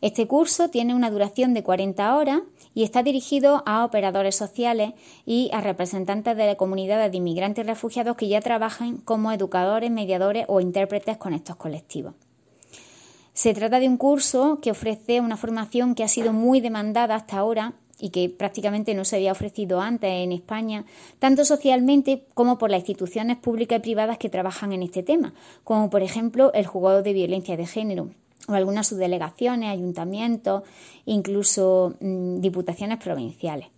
Este curso tiene una duración de 40 horas y está dirigido a operadores sociales y a representantes de comunidades de inmigrantes y refugiados que ya trabajan como educadores, mediadores o intérpretes con estos colectivos. Se trata de un curso que ofrece una formación que ha sido muy demandada hasta ahora y que prácticamente no se había ofrecido antes en España, tanto socialmente como por las instituciones públicas y privadas que trabajan en este tema, como por ejemplo el Juzgado de Violencia de Género o algunas subdelegaciones, ayuntamientos, incluso diputaciones provinciales.